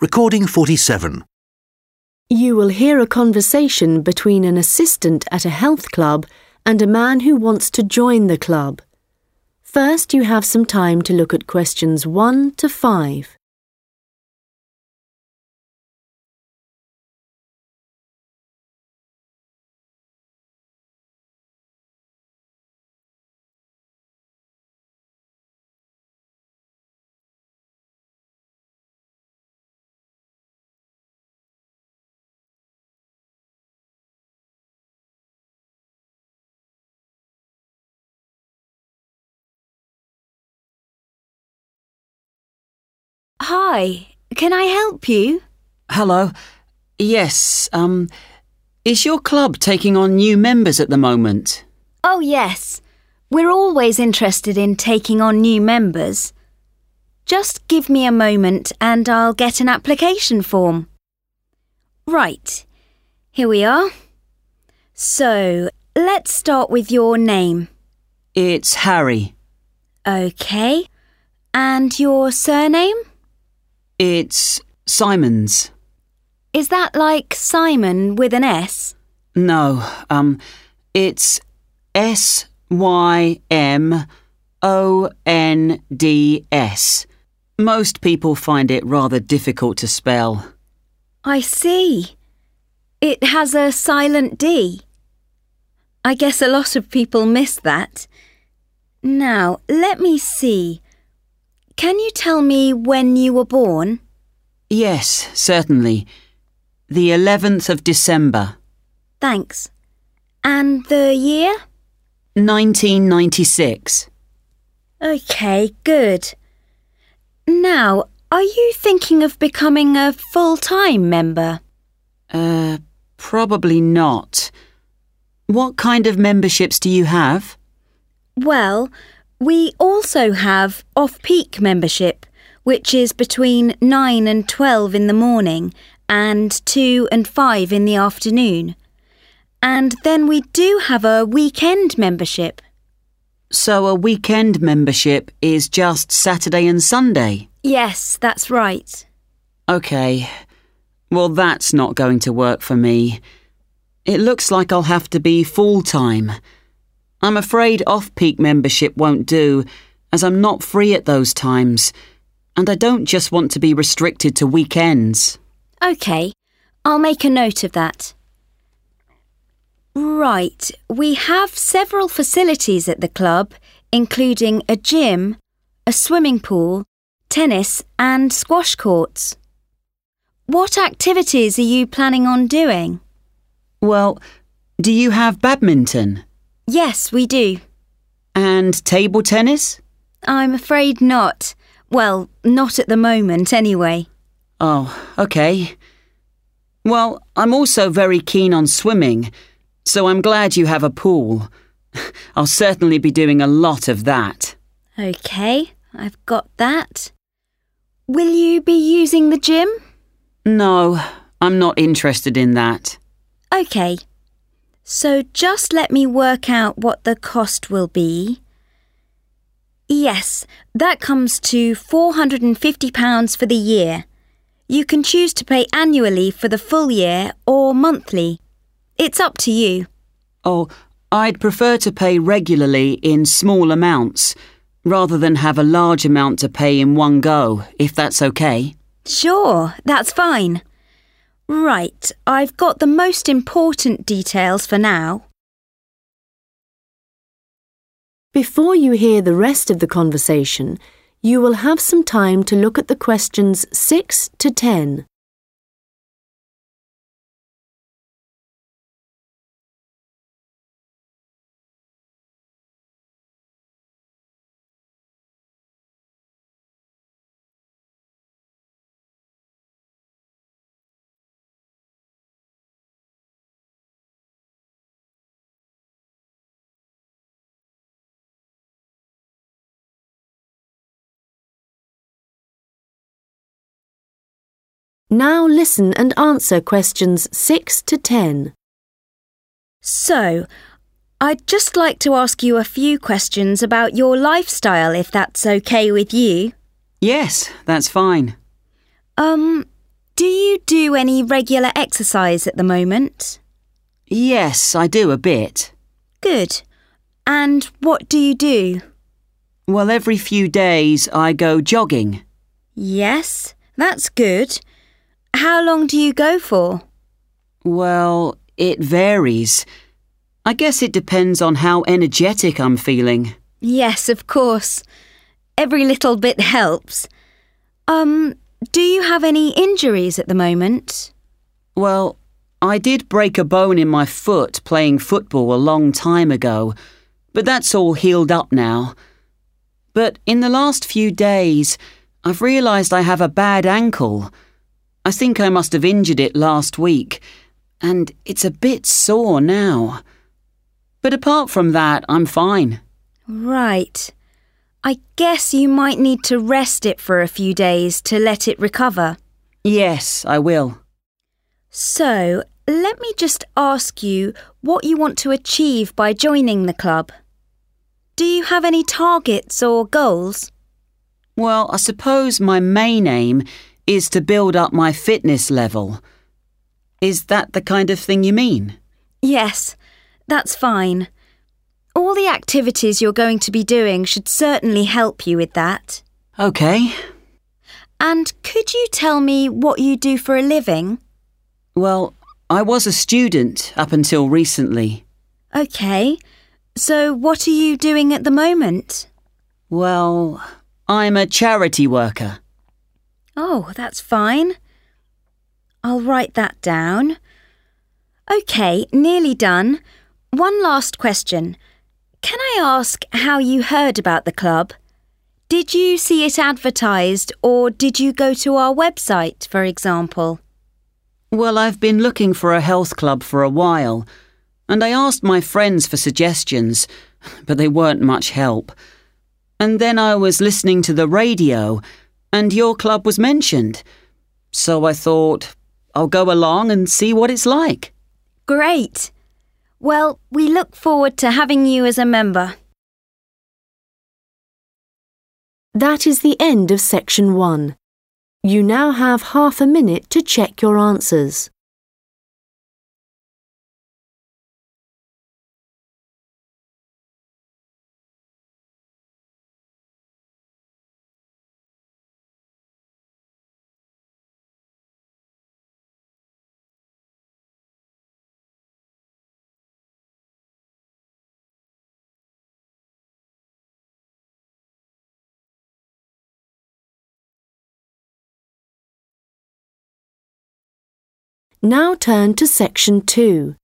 Recording 47. You will hear a conversation between an assistant at a health club and a man who wants to join the club. First, you have some time to look at questions 1 to 5. Hi, can I help you? Hello. Yes, is your club taking on new members at the moment? Oh, yes. We're always interested in taking on new members. Just give me a moment and I'll get an application form. Right, here we are. So, let's start with your name. It's Harry. OK. And your surname? It's Simons. Is that like Simon with an S? No, it's Symonds. Most people find it rather difficult to spell. I see. It has a silent D. I guess a lot of people miss that. Now, let me see. Can you tell me when you were born? Yes, certainly. The 11th of December. Thanks. And the year? 1996. OK, good. Now, are you thinking of becoming a full-time member? Probably not. What kind of memberships do you have? Well, we also have off-peak membership, which is between 9 and 12 in the morning and 2 and 5 in the afternoon. And then we do have a weekend membership. So a weekend membership is just Saturday and Sunday? Yes, that's right. OK. Well, that's not going to work for me. It looks like I'll have to be full-time. I'm afraid off-peak membership won't do, as I'm not free at those times, and I don't just want to be restricted to weekends. OK, I'll make a note of that. Right, we have several facilities at the club, including a gym, a swimming pool, tennis and squash courts. What activities are you planning on doing? Well, do you have badminton? Yes, we do. And table tennis? I'm afraid not. Well, not at the moment, anyway. Oh, OK. Well, I'm also very keen on swimming, so I'm glad you have a pool. I'll certainly be doing a lot of that. OK, I've got that. Will you be using the gym? No, I'm not interested in that. OK. So just let me work out what the cost will be. Yes, that comes to £450 for the year. You can choose to pay annually for the full year or monthly. It's up to you. Oh, I'd prefer to pay regularly in small amounts, rather than have a large amount to pay in one go, if that's OK. Sure, that's fine. Right, I've got the most important details for now. Before you hear the rest of the conversation, you will have some time to look at the questions 6 to 10. Now listen and answer questions 6 to 10. So, I'd just like to ask you a few questions about your lifestyle, if that's OK with you. Yes, that's fine. you do any regular exercise at the moment? Yes, I do a bit. Good. And what do you do? Well, every few days I go jogging. Yes, that's good. How long do you go for? Well, it varies. I guess it depends on how energetic I'm feeling. Yes, of course. Every little bit helps. Do you have any injuries at the moment? Well, I did break a bone in my foot playing football a long time ago, but that's all healed up now. But in the last few days, I've realised I have a bad ankle. I think I must have injured it last week, and it's a bit sore now. But apart from that, I'm fine. Right. I guess you might need to rest it for a few days to let it recover. Yes, I will. So, let me just ask you what you want to achieve by joining the club. Do you have any targets or goals? Well, I suppose my main aim is to build up my fitness level. Is that the kind of thing you mean? Yes, that's fine. All the activities you're going to be doing should certainly help you with that. OK. And could you tell me what you do for a living? Well, I was a student up until recently. OK. So what are you doing at the moment? Well, I'm a charity worker. Oh, that's fine. I'll write that down. OK, nearly done. One last question. Can I ask how you heard about the club? Did you see it advertised or did you go to our website, for example? Well, I've been looking for a health club for a while, and I asked my friends for suggestions, but they weren't much help. And then I was listening to the radio, and your club was mentioned. So I thought, I'll go along and see what it's like. Great. Well, we look forward to having you as a member. That is the end of section 1. You now have half a minute to check your answers. Now turn to section 2.